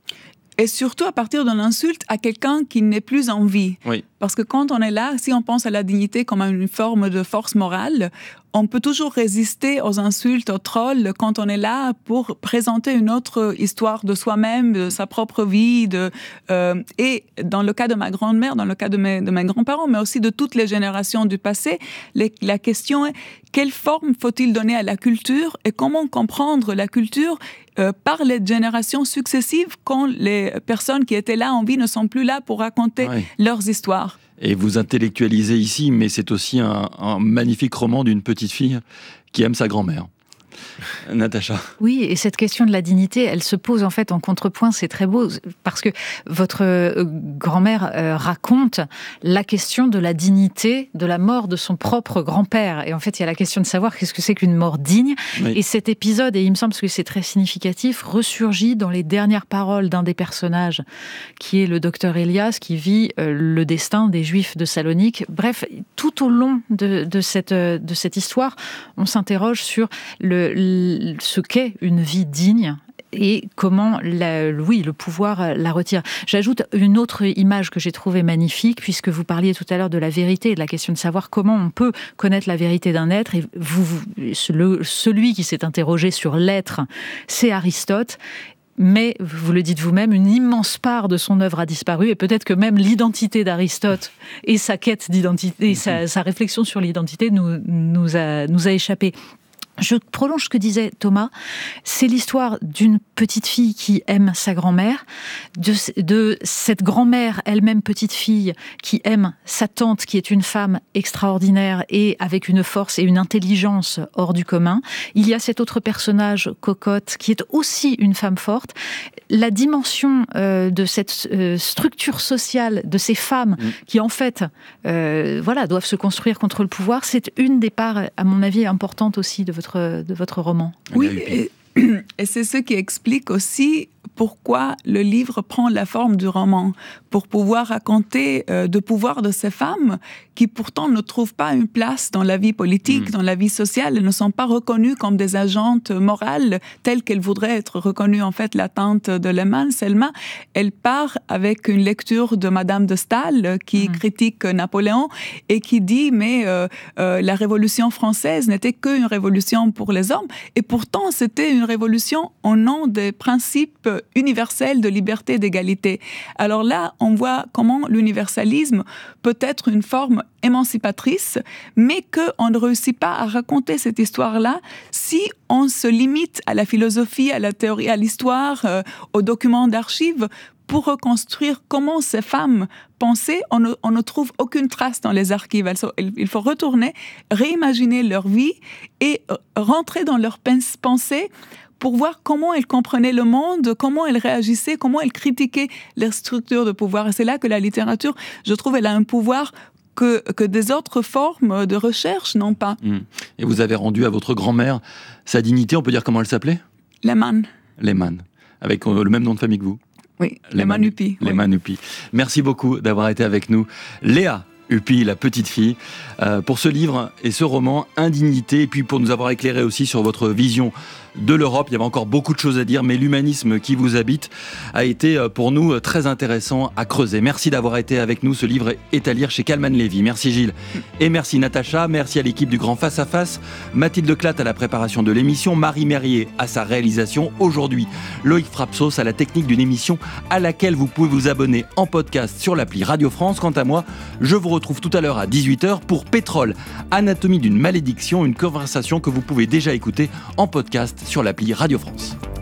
Et surtout à partir d'une insulte à quelqu'un qui n'est plus en vie. Oui. Parce que quand on est là, si on pense à la dignité comme une forme de force morale, on peut toujours résister aux insultes, aux trolls, quand on est là pour présenter une autre histoire de soi-même, de sa propre vie. Et dans le cas de ma grand-mère, dans le cas de mes grands-parents, mais aussi de toutes les générations du passé, la question est quelle forme faut-il donner à la culture et comment comprendre la culture par les générations successives quand les personnes qui étaient là en vie ne sont plus là pour raconter leurs histoires. Et vous intellectualisez ici, mais c'est aussi un magnifique roman d'une petite fille qui aime sa grand-mère. Natacha. Oui, et cette question de la dignité, elle se pose en fait en contrepoint, c'est très beau, parce que votre grand-mère raconte la question de la dignité de la mort de son propre grand-père. Et en fait, il y a la question de savoir qu'est-ce que c'est qu'une mort digne. Oui. Et cet épisode, et il me semble que c'est très significatif, ressurgit dans les dernières paroles d'un des personnages, qui est le docteur Elias, qui vit le destin des Juifs de Salonique. Bref, tout au long de cette histoire, on s'interroge sur ce qu'est une vie digne et comment le pouvoir la retire. J'ajoute une autre image que j'ai trouvée magnifique, puisque vous parliez tout à l'heure de la vérité et de la question de savoir comment on peut connaître la vérité d'un être. Et celui qui s'est interrogé sur l'être, c'est Aristote. Mais, vous le dites vous-même, une immense part de son œuvre a disparu, et peut-être que même l'identité d'Aristote et sa quête d'identité, sa réflexion sur l'identité nous a échappé. Je prolonge ce que disait Thomas, c'est l'histoire d'une petite fille qui aime sa grand-mère, de cette grand-mère elle-même petite fille qui aime sa tante qui est une femme extraordinaire et avec une force et une intelligence hors du commun. Il y a cet autre personnage, Cocotte, qui est aussi une femme forte. La dimension de cette structure sociale de ces femmes qui en fait doivent se construire contre le pouvoir, c'est une des parts, à mon avis, importantes aussi de votre roman. Oui, et c'est ce qui explique aussi pourquoi le livre prend la forme du roman, pour pouvoir raconter le pouvoir de ces femmes qui pourtant ne trouvent pas une place dans la vie politique, dans la vie sociale, elles ne sont pas reconnues comme des agentes morales telles qu'elles voudraient être reconnues. En fait, la tante de Lehmann, Selma, elle part avec une lecture de Madame de Staël qui critique Napoléon et qui dit mais la Révolution française n'était qu'une révolution pour les hommes et pourtant c'était une révolution au nom des principes universel de liberté et d'égalité. Alors là, on voit comment l'universalisme peut être une forme émancipatrice, mais qu'on ne réussit pas à raconter cette histoire-là si on se limite à la philosophie, à la théorie, à l'histoire, aux documents d'archives, pour reconstruire comment ces femmes pensaient. On ne trouve aucune trace dans les archives. Il faut retourner, réimaginer leur vie et rentrer dans leurs pensées pour voir comment elles comprenaient le monde, comment elles réagissaient, comment elles critiquaient les structures de pouvoir. Et c'est là que la littérature, je trouve, elle a un pouvoir que des autres formes de recherche n'ont pas. Et vous avez rendu à votre grand-mère sa dignité, on peut dire comment elle s'appelait ? Lehmann. Lehmann, avec le même nom de famille que vous ? Oui, Lehmann Hupy. Lehmann Hupy. Merci beaucoup d'avoir été avec nous. Léa Hupy, la petite fille, pour ce livre et ce roman, Indignité, et puis pour nous avoir éclairé aussi sur votre vision de l'Europe. Il y avait encore beaucoup de choses à dire, mais l'humanisme qui vous habite a été pour nous très intéressant à creuser. Merci d'avoir été avec nous. Ce livre est à lire chez Calman Lévy. Merci Gilles et merci Natacha. Merci à l'équipe du Grand Face à Face. Mathilde Clatte à la préparation de l'émission, Marie Merrier à sa réalisation. Aujourd'hui, Loïc Frapsos à la technique d'une émission à laquelle vous pouvez vous abonner en podcast sur l'appli Radio France. Quant à moi, je vous retrouve tout à l'heure à 18h pour Pétrole, Anatomie d'une malédiction, une conversation que vous pouvez déjà écouter en podcast sur l'appli Radio France.